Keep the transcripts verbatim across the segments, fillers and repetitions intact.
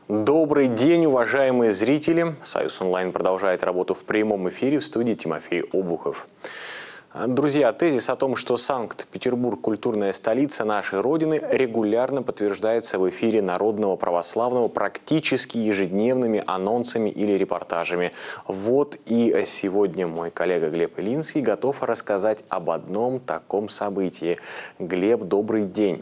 Добрый день, уважаемые зрители! Союз онлайн продолжает работу в прямом эфире, в студии Тимофей Обухов. Друзья, тезис о том, что Санкт-Петербург – культурная столица нашей Родины, регулярно подтверждается в эфире Народного православного практически ежедневными анонсами или репортажами. Вот и сегодня мой коллега Глеб Илинский готов рассказать об одном таком событии. Глеб, добрый день!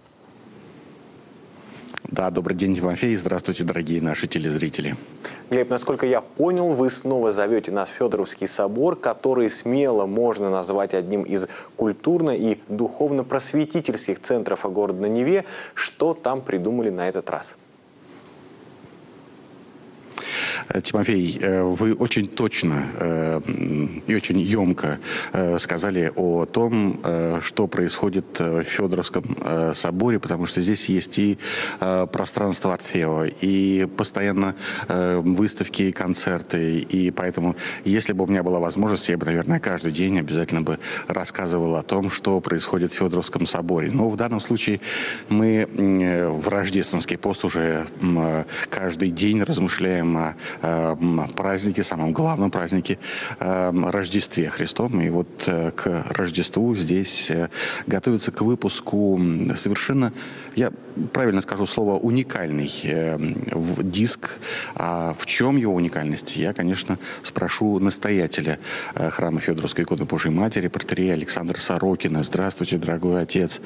Да, добрый день, Тимофей. Здравствуйте, дорогие наши телезрители. Глеб, насколько я понял, вы снова зовете нас в Федоровский собор, который смело можно назвать одним из культурно- и духовно-просветительских центров города на Неве. Что там придумали на этот раз? Тимофей, вы очень точно и очень емко сказали о том, что происходит в Федоровском соборе, потому что здесь есть и пространство Орфео, и постоянно выставки и концерты, и поэтому, если бы у меня была возможность, я бы, наверное, каждый день обязательно бы рассказывал о том, что происходит в Федоровском соборе. Но в данном случае мы в рождественский пост уже каждый день размышляем о празднике, самом главном празднике, Рождестве Христовом. И вот к Рождеству здесь готовится к выпуску совершенно, я правильно скажу слово, уникальный диск. А в чем его уникальность? Я, конечно, спрошу настоятеля храма Федоровской иконы Божией Матери, протоиерея Александра Сорокина. Здравствуйте, дорогой отец.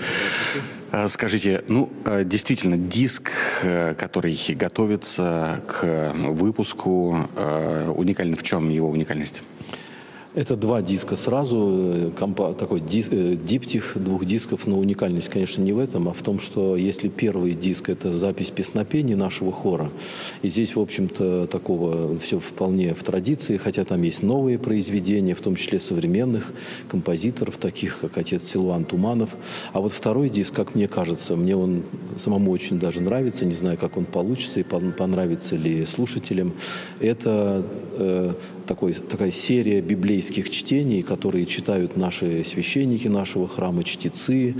Скажите, ну, действительно, диск, который готовится к выпуску, уникальный. В чем его уникальность? Это два диска сразу, компа, такой дис, диптих двух дисков, но уникальность, конечно, не в этом, а в том, что если первый диск – это запись песнопений нашего хора, и здесь, в общем-то, такого все вполне в традиции, хотя там есть новые произведения, в том числе современных композиторов, таких как отец Силуан Туманов. А вот второй диск, как мне кажется, мне он самому очень даже нравится, не знаю, как он получится и понравится ли слушателям, это э, такой, такая серия библейских чтений, которые читают наши священники нашего храма, чтецы,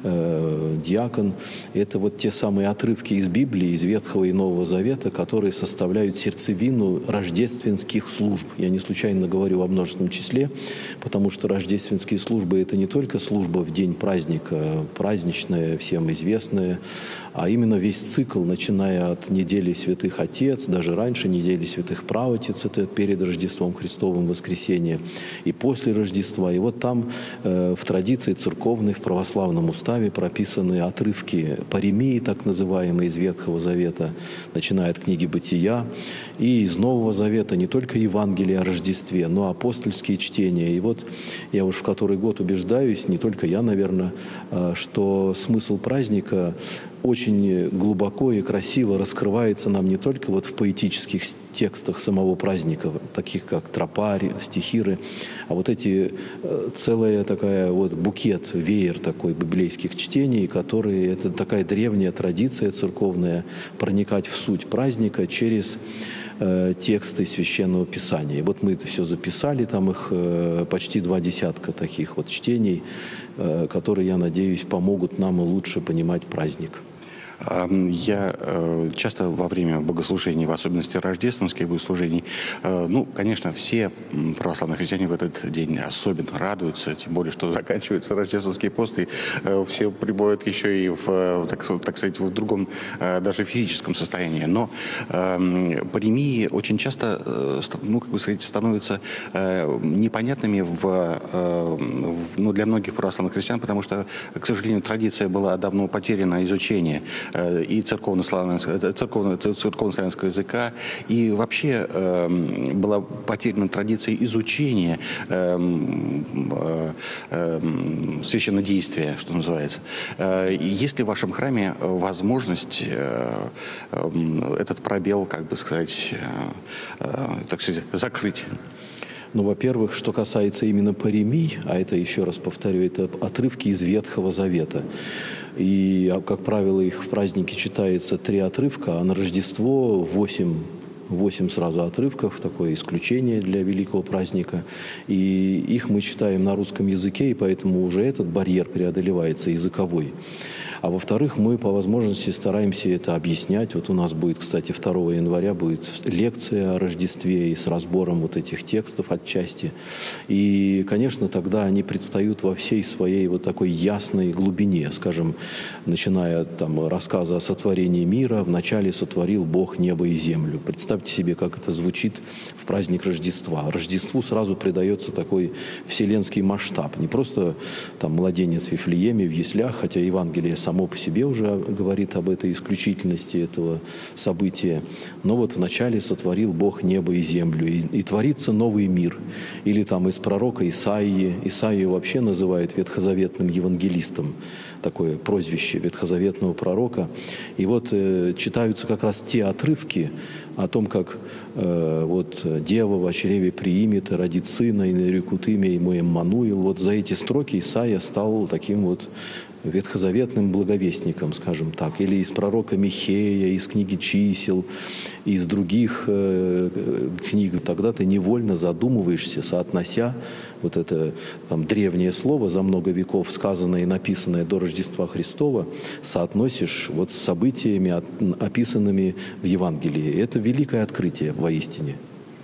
э, диакон. Это вот те самые отрывки из Библии, из Ветхого и Нового Завета, которые составляют сердцевину рождественских служб. Я не случайно говорю о множественном числе, потому что рождественские службы – это не только служба в день праздника, праздничная, всем известная, а именно весь цикл, начиная от недели Святых Отец, даже раньше недели Святых Правотец, это перед Рождеством Христовым, воскресенье, и после Рождества. И вот там э, в традиции церковной, в православном уставе прописаны отрывки паремии, так называемые, из Ветхого Завета, начиная от книги Бытия, и из Нового Завета не только Евангелие о Рождестве, но апостольские чтения. И вот я уж в который год убеждаюсь, не только я, наверное, э, что смысл праздника очень глубоко и красиво раскрывается нам не только вот в поэтических текстах самого праздника, таких как тропарь, стихиры, а вот эти целая такая вот букет, веер такой библейских чтений, которые, это такая древняя традиция церковная, проникать в суть праздника через э, тексты Священного Писания. И вот мы это все записали, там их э, почти два десятка таких вот чтений, э, которые, я надеюсь, помогут нам лучше понимать праздник. Я часто во время богослужений, в особенности рождественских богослужений, ну, конечно, все православные христиане в этот день особенно радуются, тем более, что заканчивается рождественский пост, и все пребывают еще и в, так, так сказать, в другом, даже физическом состоянии. Но паремии очень часто, ну, как бы сказать, становятся непонятными в, ну, для многих православных христиан, потому что, к сожалению, традиция была давно потеряна, изучение и церковно-славянского, церковно, церковно-славянского языка, и вообще э, была потеряна традиция изучения э, э, э, священнодействия, что называется. Э, есть ли в вашем храме возможность э, э, этот пробел, как бы сказать, э, э, так сказать, закрыть? Ну, во-первых, что касается именно паремий, а это, еще раз повторю, это отрывки из Ветхого Завета. И, как правило, их в празднике читается три отрывка, а на Рождество восемь. Восемь сразу отрывков, такое исключение для великого праздника. И их мы читаем на русском языке, и поэтому уже этот барьер преодолевается, языковой. А во-вторых, мы по возможности стараемся это объяснять. Вот у нас будет, кстати, второго января будет лекция о Рождестве и с разбором вот этих текстов отчасти. И, конечно, тогда они предстают во всей своей вот такой ясной глубине, скажем, начиная там рассказа о сотворении мира, вначале сотворил Бог небо и землю. Представьте себе, как это звучит в праздник Рождества. Рождеству сразу придается такой вселенский масштаб. Не просто там младенец в Вифлееме, в яслях, хотя Евангелие само по себе уже говорит об этой исключительности этого события. Но вот вначале сотворил Бог небо и землю, и, и творится новый мир. Или там из пророка Исаии. Исаию вообще называют ветхозаветным евангелистом. Такое прозвище ветхозаветного пророка. И вот э, читаются как раз те отрывки о том, как э, вот дева в чреве приимет, родит сына, и нарекут имя ему Эммануил. Вот за эти строки Исаия стал таким вот ветхозаветным благовестником, скажем так, или из пророка Михея, из книги чисел, из других э, книг. Тогда ты невольно задумываешься, соотнося вот это там древнее слово, за много веков сказанное и написанное до Рождества Христова, соотносишь вот с событиями, описанными в Евангелии. Это великое открытие воистине.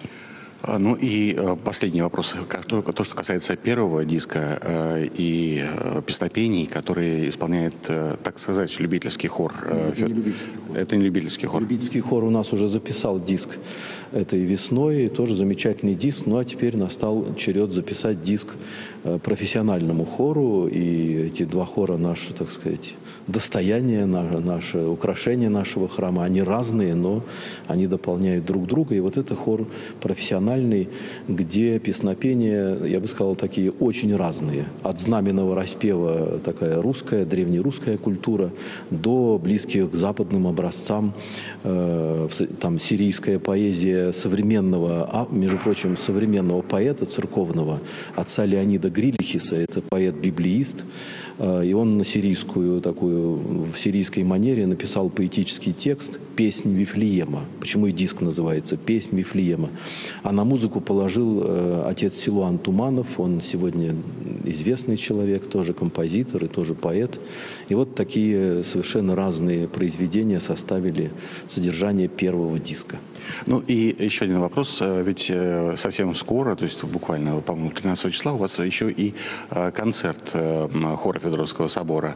Ну и последний вопрос. То, что касается первого диска и песнопений, которые исполняет, так сказать, любительский хор. Это не любительский хор. Это не любительский хор. Любительский хор у нас уже записал диск этой весной, тоже замечательный диск. Ну а теперь настал черед записать диск профессиональному хору. И эти два хора наши, так сказать, достояние, наше, наше украшение нашего храма. Они разные, но они дополняют друг друга. И вот это хор профессиональный, где песнопения, я бы сказал, такие очень разные. От знаменного распева такая русская, древнерусская культура, до близких к западным образцам, э, там сирийская поэзия современного, а, между прочим, современного поэта церковного, отца Леонида Грилихиса, это поэт-библеист, э, и он на сирийскую, такую, в сирийской манере написал поэтический текст «Песнь Вифлеема». Почему и диск называется «Песнь Вифлеема». А на музыку положил э, отец Силуан Туманов, он сегодня известный человек, тоже композитор и тоже поэт. И вот такие совершенно разные произведения составили содержание первого диска. Ну и еще один вопрос, ведь совсем скоро, то есть буквально, по-моему, тринадцатого числа у вас еще и концерт хора Федоровского собора.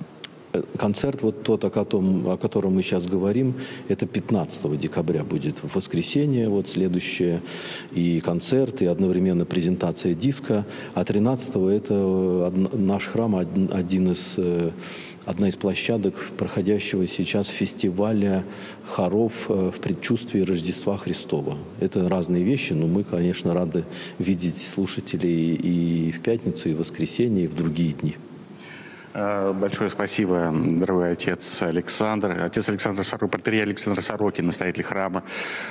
Концерт, вот тот, о котором, о котором мы сейчас говорим, это пятнадцатого декабря будет в воскресенье, вот следующее, и концерт, и одновременно презентация диска. А тринадцатого это наш храм, один из, одна из площадок проходящего сейчас фестиваля хоров в предчувствии Рождества Христова. Это разные вещи, но мы, конечно, рады видеть слушателей и в пятницу, и в воскресенье, и в другие дни. Большое спасибо, дорогой отец Александр. Отец Александр Сорокин, протоиерей Александр Сорокин, настоятель храма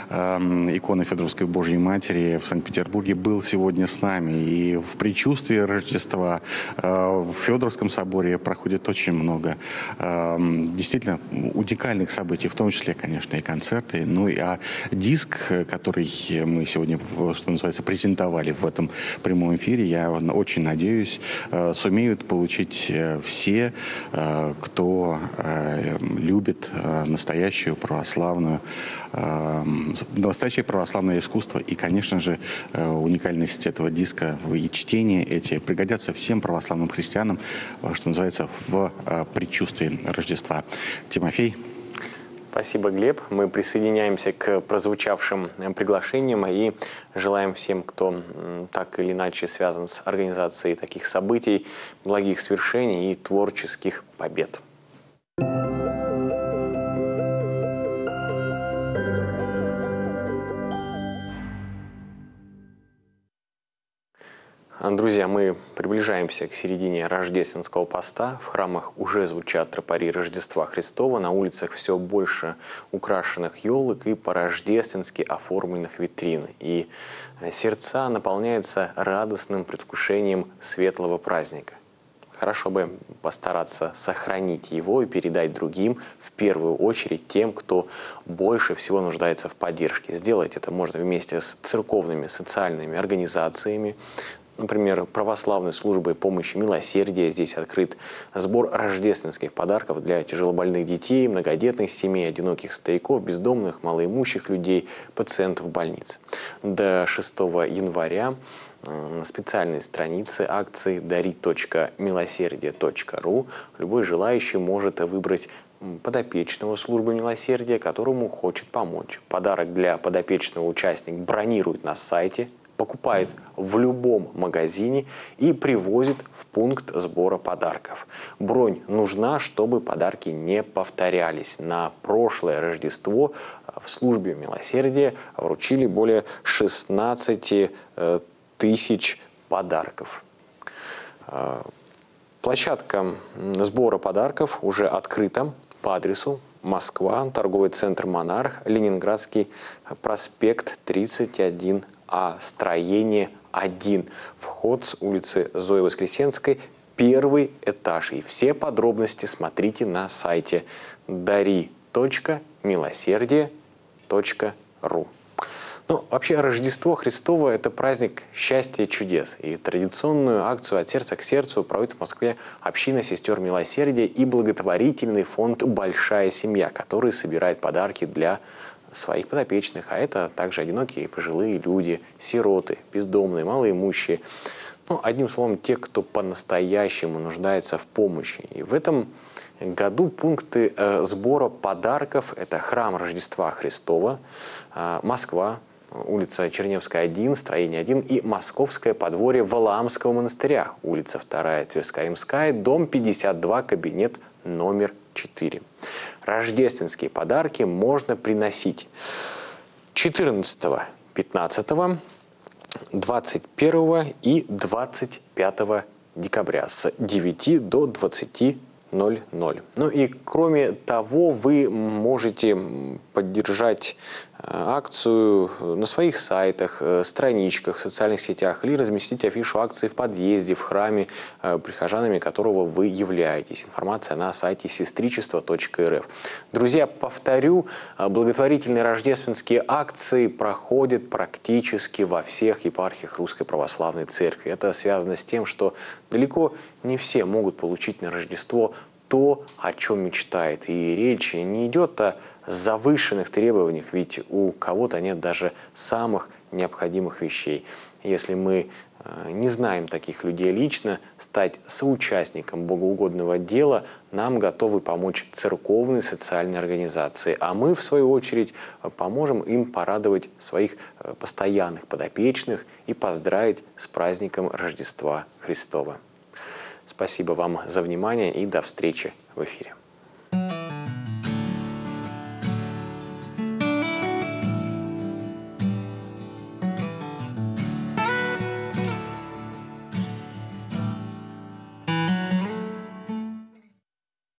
э, иконы Федоровской Божьей Матери в Санкт-Петербурге, был сегодня с нами. И в предчувствии Рождества э, в Федоровском соборе проходит очень много э, действительно уникальных событий, в том числе, конечно, и концерты. Ну и а диск, который мы сегодня, что называется, презентовали в этом прямом эфире, я очень надеюсь, э, сумеют получить все, кто любит настоящую православную, настоящее православное искусство. И, конечно же, уникальность этого диска и чтение эти пригодятся всем православным христианам, что называется, в предчувствии Рождества. Тимофей. Спасибо, Глеб. Мы присоединяемся к прозвучавшим приглашениям и желаем всем, кто так или иначе связан с организацией таких событий, благих свершений и творческих побед. Друзья, мы приближаемся к середине рождественского поста. В храмах уже звучат тропари Рождества Христова, на улицах все больше украшенных елок и по-рождественски оформленных витрин. И сердца наполняются радостным предвкушением светлого праздника. Хорошо бы постараться сохранить его и передать другим, в первую очередь тем, кто больше всего нуждается в поддержке. Сделать это можно вместе с церковными социальными организациями, Например, православной службой помощи «Милосердие» здесь открыт сбор рождественских подарков для тяжелобольных детей, многодетных семей, одиноких стариков, бездомных, малоимущих людей, пациентов больниц. До шестого января на специальной странице акции дари точка милосердие точка ру любой желающий может выбрать подопечного службы милосердия, которому хочет помочь. Подарок для подопечного участник бронирует на сайте, покупает в любом магазине и привозит в пункт сбора подарков. Бронь нужна, чтобы подарки не повторялись. На прошлое Рождество в службе милосердия вручили более шестнадцати тысяч подарков. Площадка сбора подарков уже открыта по адресу Москва, торговый центр «Монарх», Ленинградский проспект тридцать один А, строение один. Вход с улицы Зои Воскресенской, первый этаж. И все подробности смотрите на сайте дари точка милосердие точка ру. Ну, вообще, Рождество Христово – это праздник счастья и чудес. И традиционную акцию «От сердца к сердцу» проводит в Москве община сестер милосердия и благотворительный фонд «Большая семья», который собирает подарки для своих подопечных. А это также одинокие пожилые люди, сироты, бездомные, малоимущие. Ну, одним словом, те, кто по-настоящему нуждается в помощи. И в этом году пункты э, сбора подарков – это храм Рождества Христова, э, Москва, улица Черневская, один, строение один, и Московское подворье Валаамского монастыря, улица вторая, Тверская, Имская, дом пятьдесят два, кабинет номер четыре. Рождественские подарки можно приносить четырнадцатого, пятнадцатого, двадцать первого и двадцать пятого декабря с девяти до двадцати ноль-ноль. Ну и кроме того, вы можете поддержать акцию на своих сайтах, страничках, в социальных сетях или разместить афишу акции в подъезде, в храме, прихожанами которого вы являетесь. Информация на сайте сестричество точка эр эф. Друзья, повторю, благотворительные рождественские акции проходят практически во всех епархиях Русской Православной Церкви. Это связано с тем, что далеко не все могут получить на Рождество то, о чем мечтает. И речь не идет о завышенных требованиях, ведь у кого-то нет даже самых необходимых вещей. Если мы не знаем таких людей лично, стать соучастником богоугодного дела нам готовы помочь церковные социальные организации. А мы, в свою очередь, поможем им порадовать своих постоянных подопечных и поздравить с праздником Рождества Христова. Спасибо вам за внимание и до встречи в эфире.